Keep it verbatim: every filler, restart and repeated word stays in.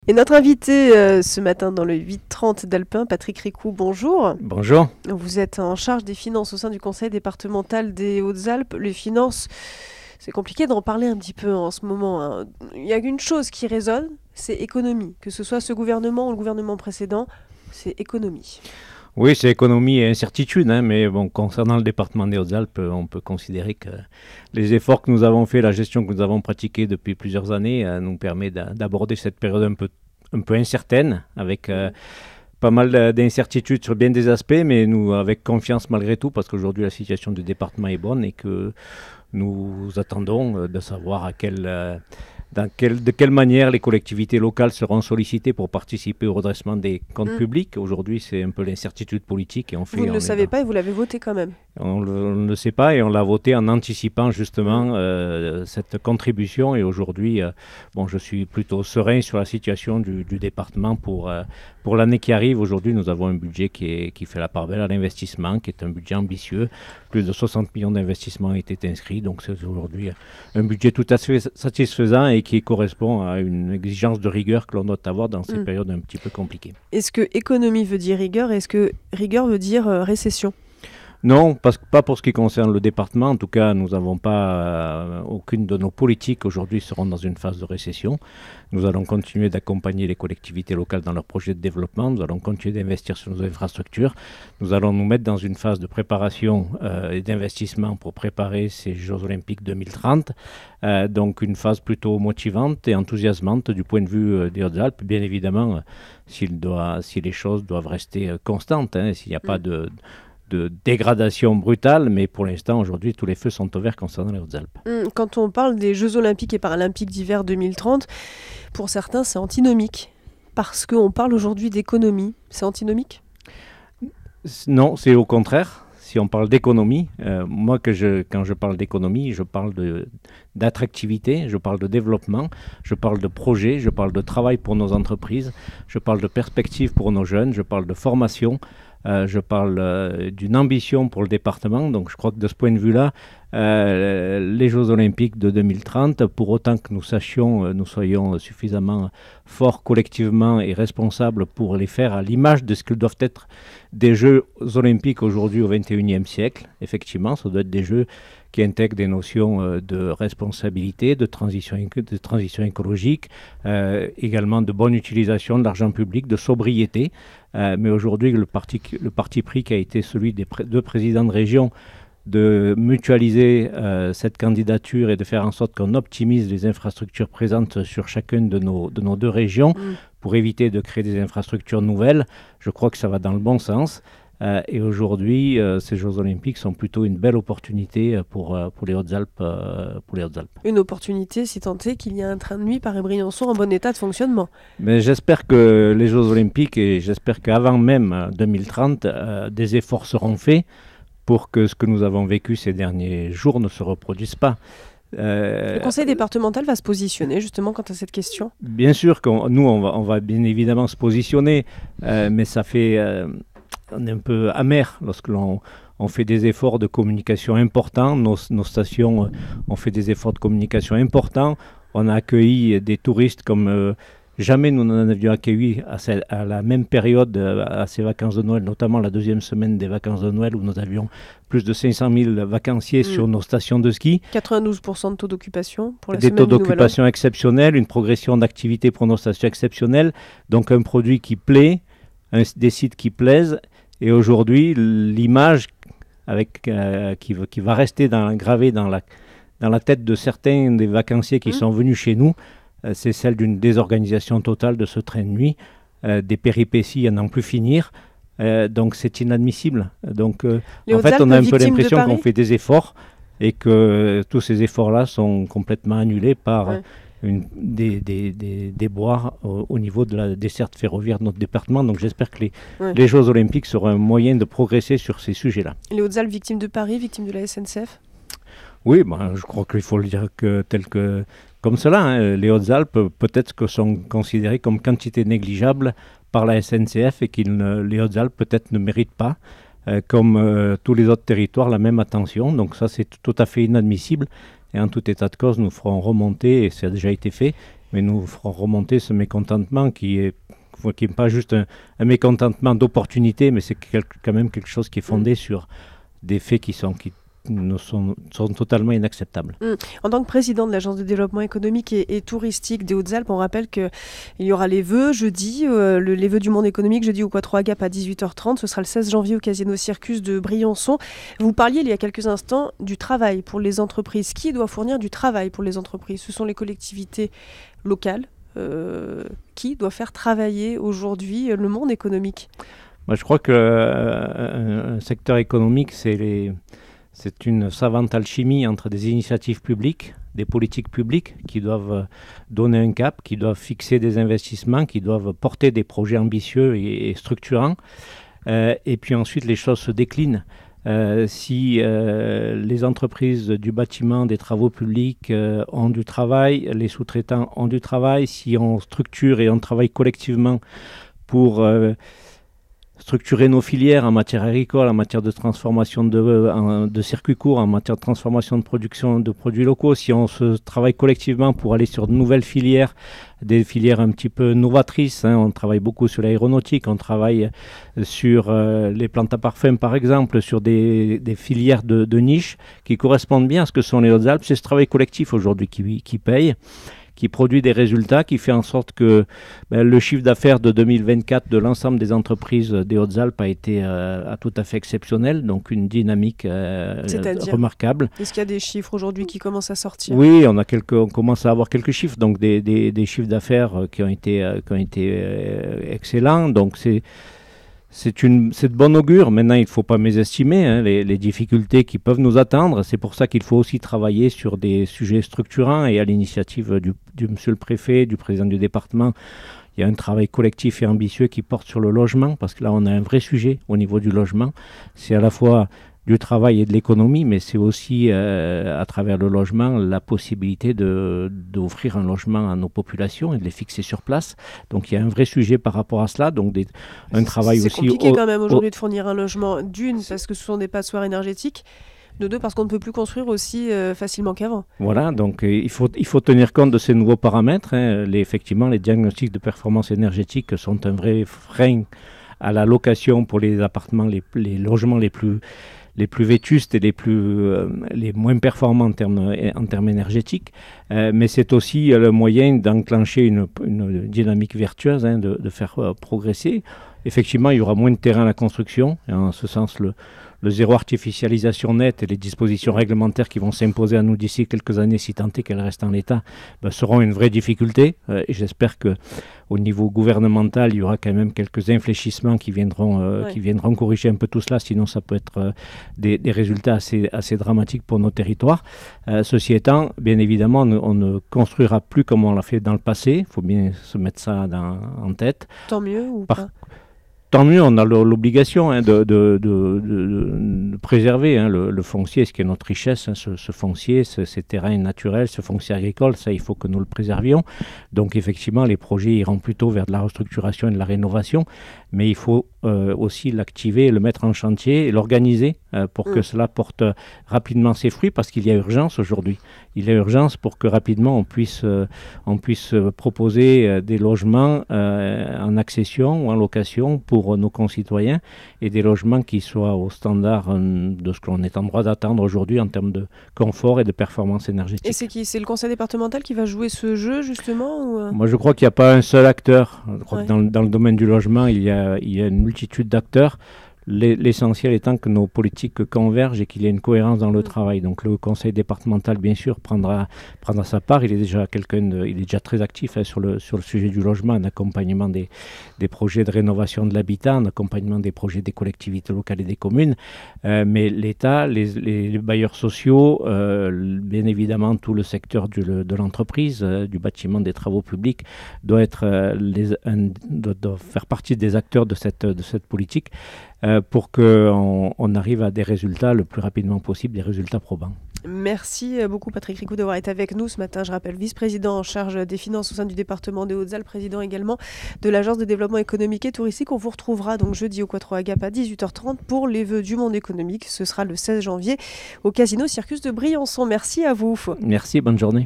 Et notre invité euh, ce matin dans le huit trente d'Alpin, Patrick Ricou, bonjour. Bonjour. Vous êtes en charge des finances au sein du conseil départemental des Hautes-Alpes. Les finances, c'est compliqué d'en parler un petit peu en ce moment, hein. Il y a une chose qui résonne, c'est économie. Que ce soit ce gouvernement ou le gouvernement précédent, c'est économie. Oui, c'est économie et incertitude, hein, mais bon, concernant le département des Hautes-Alpes, on peut considérer que les efforts que nous avons faits, la gestion que nous avons pratiquée depuis plusieurs années, euh, nous permet d'a- d'aborder cette période un peu, un peu incertaine, avec euh, pas mal de- d'incertitudes sur bien des aspects, mais nous avec confiance malgré tout, parce qu'aujourd'hui la situation du département est bonne et que nous attendons euh, de savoir à quel... euh, Dans quelle, de quelle manière les collectivités locales seront sollicitées pour participer au redressement des comptes Mm. publics. Aujourd'hui, c'est un peu l'incertitude politique et on fait. Vous ne on le est savez dans- pas et vous l'avez voté quand même. on le- on ne le sait pas et on l'a voté en anticipant justement euh, cette contribution. Et aujourd'hui, euh, bon, je suis plutôt serein sur la situation du, du département pour, euh, pour l'année qui arrive. Aujourd'hui, nous avons un budget qui, est, qui fait la part belle à l'investissement, qui est un budget ambitieux. Plus de soixante millions d'investissements ont été inscrits. Donc c'est aujourd'hui un budget tout à fait satisfaisant et qui correspond à une exigence de rigueur que l'on doit avoir dans ces Mm. périodes un petit peu compliquées. Est-ce que économie veut dire rigueur? Est-ce que rigueur veut dire euh, récession? Non, parce, pas pour ce qui concerne le département. En tout cas, nous n'avons pas, euh, aucune de nos politiques aujourd'hui seront dans une phase de récession. Nous allons continuer d'accompagner les collectivités locales dans leurs projets de développement. Nous allons continuer d'investir sur nos infrastructures. Nous allons nous mettre dans une phase de préparation euh, et d'investissement pour préparer ces Jeux Olympiques deux mille trente. Euh, donc une phase plutôt motivante et enthousiasmante du point de vue euh, des Hautes-Alpes. Bien évidemment, euh, s'il doit, si les choses doivent rester euh, constantes, hein, s'il n'y a pas de de dégradation brutale, mais pour l'instant, aujourd'hui, tous les feux sont ouverts concernant les Hautes-Alpes. Mm. Quand on parle des Jeux Olympiques et Paralympiques d'hiver deux mille trente, pour certains, c'est antinomique. Parce qu'on parle aujourd'hui d'économie. C'est antinomique? Non, c'est au contraire. Si on parle d'économie, euh, moi, que je, quand je parle d'économie, je parle de, d'attractivité, je parle de développement, je parle de projet, je parle de travail pour nos entreprises, je parle de perspectives pour nos jeunes, je parle de formation, euh, je parle euh, d'une ambition pour le département. Donc je crois que de ce point de vue-là, euh, les Jeux Olympiques de deux mille trente, pour autant que nous sachions, euh, nous soyons suffisamment forts collectivement et responsables pour les faire à l'image de ce qu'ils doivent être des Jeux Olympiques aujourd'hui au vingt et unième siècle. Effectivement, ça doit être des Jeux qui intègrent des notions euh, de responsabilité, de transition, de transition écologique, euh, également de bonne utilisation de l'argent public, de sobriété. Euh, mais aujourd'hui, le parti, le parti pris qui a été celui des pré- deux présidents de région de mutualiser euh, cette candidature et de faire en sorte qu'on optimise les infrastructures présentes sur chacune de nos, de nos deux régions Mm. pour éviter de créer des infrastructures nouvelles. Je crois que ça va dans le bon sens. Euh, et aujourd'hui, euh, ces Jeux Olympiques sont plutôt une belle opportunité pour, euh, pour les Hautes-Alpes. euh, pour les Hautes-Alpes. Une opportunité, si tant est qu'il y a un train de nuit Paris-Briançon en bon état de fonctionnement. Mais j'espère que les Jeux Olympiques, et j'espère qu'avant même euh, deux mille trente, euh, des efforts seront faits pour que ce que nous avons vécu ces derniers jours ne se reproduise pas. Euh, Le conseil départemental va se positionner justement quant à cette question. Bien sûr que nous, on va, on va bien évidemment se positionner, euh, mais ça fait... euh, on est un peu amer lorsque l'on on fait des efforts de communication importants. Nos, nos stations euh, ont fait des efforts de communication importants. On a accueilli des touristes comme euh, jamais nous n'en avions accueilli à, ce- à la même période euh, à ces vacances de Noël, notamment la deuxième semaine des vacances de Noël où nous avions plus de cinq cent mille vacanciers Mm. sur nos stations de ski. quatre-vingt-douze pour cent de taux d'occupation pour la Des semaine taux du Nouvel An. d'occupation exceptionnels, une progression d'activité pour nos stations exceptionnelle, donc un produit qui plaît, un- des sites qui plaisent, et aujourd'hui l'image avec, euh, qui, va- qui va rester dans, gravée dans la, dans la tête de certains des vacanciers qui Mmh. sont venus chez nous, euh, c'est celle d'une désorganisation totale de ce train de nuit, euh, des péripéties à n'en plus finir. Euh, donc c'est inadmissible. Donc euh, Les en fait, Hautes-Alpes, on a un peu victimes de l'impression Paris qu'on fait des efforts et que euh, tous ces efforts-là sont complètement annulés par Ouais. une, des, des, des, des boires au, au niveau de la desserte ferroviaire de notre département. Donc j'espère que les, Ouais. les Jeux Olympiques seront un moyen de progresser sur ces sujets-là. Les Hautes-Alpes, victimes de Paris, victimes de la S N C F. Oui, ben, je crois qu'il faut le dire que, tel que, comme cela. Hein, les Hautes-Alpes peut-être que sont considérées comme quantité négligeable par la S N C F et que les Hautes-Alpes peut-être ne méritent pas, euh, comme euh, tous les autres territoires, la même attention. Donc ça, c'est tout à fait inadmissible. Et en tout état de cause, nous ferons remonter, et ça a déjà été fait, mais nous ferons remonter ce mécontentement qui est qui n'est pas juste un, un mécontentement d'opportunité, mais c'est quel, quand même quelque chose qui est fondé mmh. sur des faits qui sont, qui nous sont, sont totalement inacceptables. Mmh. En tant que président de l'Agence de développement économique et, et touristique des Hautes-Alpes, on rappelle qu'il y aura les vœux jeudi, euh, le, les vœux du monde économique jeudi au Quattro Agapes à dix-huit heures trente. Ce sera le seize janvier au Casino Circus de Briançon. Vous parliez il y a quelques instants du travail pour les entreprises. Qui doit fournir du travail pour les entreprises ? Ce sont les collectivités locales. Euh, qui doit faire travailler aujourd'hui le monde économique ? Moi, je crois qu'un euh, secteur économique, c'est, les, c'est une savante alchimie entre des initiatives publiques, des politiques publiques qui doivent donner un cap, qui doivent fixer des investissements, qui doivent porter des projets ambitieux et, et structurants. Euh, et puis ensuite, les choses se déclinent. Euh, si euh, les entreprises du bâtiment, des travaux publics euh, ont du travail, les sous-traitants ont du travail, si on structure et on travaille collectivement pour euh, structurer nos filières en matière agricole, en matière de transformation de, en, de circuits courts, en matière de transformation de production de produits locaux, si on se travaille collectivement pour aller sur de nouvelles filières, des filières un petit peu novatrices, hein. On travaille beaucoup sur l'aéronautique, on travaille sur euh, les plantes à parfum par exemple, sur des, des filières de, de niche qui correspondent bien à ce que sont les Hautes-Alpes. C'est ce travail collectif aujourd'hui qui, qui paye, qui produit des résultats, qui fait en sorte que ben, le chiffre d'affaires de deux mille vingt-quatre de l'ensemble des entreprises des Hautes-Alpes a été euh, a tout à fait exceptionnel, donc une dynamique euh, remarquable. Est-ce qu'il y a des chiffres aujourd'hui qui commencent à sortir ? Oui, on, a quelques, on commence à avoir quelques chiffres, donc des, des, des chiffres d'affaires qui ont été, euh, qui ont été euh, excellents, donc c'est C'est, une, c'est de bon augure. Maintenant, il ne faut pas mésestimer hein, les, les difficultés qui peuvent nous attendre. C'est pour ça qu'il faut aussi travailler sur des sujets structurants et à l'initiative du, du monsieur le préfet, du président du département. Il y a un travail collectif et ambitieux qui porte sur le logement parce que là, on a un vrai sujet au niveau du logement. C'est à la fois du travail et de l'économie, mais c'est aussi, euh, à travers le logement, la possibilité de, d'offrir un logement à nos populations et de les fixer sur place. Donc, il y a un vrai sujet par rapport à cela. Donc, des, un travail c'est aussi... C'est compliqué au, quand même aujourd'hui au, de fournir un logement, d'une, parce que ce sont des passoires énergétiques, de deux, parce qu'on ne peut plus construire aussi euh, facilement qu'avant. Voilà, donc euh, il, faut, il faut tenir compte de ces nouveaux paramètres. Hein. Les, effectivement, les diagnostics de performance énergétique sont un vrai frein à la location pour les appartements, les, les logements les plus... les plus vétustes et les, plus, euh, les moins performants en termes, en termes énergétiques. Euh, mais c'est aussi euh, le moyen d'enclencher une, une dynamique vertueuse, hein, de, de faire euh, progresser. Effectivement, il y aura moins de terrain à la construction. Et en ce sens, le, le zéro artificialisation net et les dispositions réglementaires qui vont s'imposer à nous d'ici quelques années, si tant est qu'elles restent en l'état, ben, seront une vraie difficulté. Euh, et j'espère qu'au niveau gouvernemental, il y aura quand même quelques infléchissements qui viendront, euh, ouais. qui viendront corriger un peu tout cela. Sinon, ça peut être euh, des, des résultats assez, assez dramatiques pour nos territoires. Euh, ceci étant, bien évidemment, on ne, on ne construira plus comme on l'a fait dans le passé. Il faut bien se mettre ça dans, en tête. Tant mieux ou Par, pas Tant mieux, on a l'obligation hein, de, de, de, de, de préserver hein, le, le foncier, ce qui est notre richesse, hein, ce, ce foncier, ce, ces terrains naturels, ce foncier agricole, ça il faut que nous le préservions. Donc effectivement, les projets iront plutôt vers de la restructuration et de la rénovation, mais il faut euh, aussi l'activer, le mettre en chantier et l'organiser euh, pour mmh. que cela porte euh, rapidement ses fruits, parce qu'il y a urgence aujourd'hui. Il y a urgence pour que rapidement on puisse, euh, on puisse euh, proposer euh, des logements euh, en accession ou en location pour nos concitoyens et des logements qui soient au standard euh, de ce qu'on est en droit d'attendre aujourd'hui en termes de confort et de performance énergétique. Et c'est qui, c'est le conseil départemental qui va jouer ce jeu justement ou euh... Moi je crois qu'il n'y a pas un seul acteur. Je crois ouais. que dans, dans le domaine du logement, il y a, il y a une multitude d'acteurs. L'essentiel étant que nos politiques convergent et qu'il y ait une cohérence dans le mmh. travail. Donc le conseil départemental, bien sûr, prendra, prendra sa part. Il est déjà quelqu'un de, il est déjà très actif hein, sur, le, sur le sujet du logement, en accompagnement des, des projets de rénovation de l'habitat, en accompagnement des projets des collectivités locales et des communes. Euh, mais l'État, les, les, les bailleurs sociaux, euh, bien évidemment tout le secteur du, le, de l'entreprise, euh, du bâtiment, des travaux publics, doit, être, euh, les, un, doit, doit faire partie des acteurs de cette, de cette politique. Euh, pour qu'on on arrive à des résultats le plus rapidement possible, des résultats probants. Merci beaucoup Patrick Ricou d'avoir été avec nous ce matin. Je rappelle, vice-président en charge des finances au sein du département des Hautes-Alpes, président également de l'Agence de développement économique et touristique. On vous retrouvera donc jeudi au Quattro Agapes à dix-huit heures trente pour les vœux du monde économique. Ce sera le seize janvier au Casino Circus de Briançon. Merci à vous. Merci, bonne journée.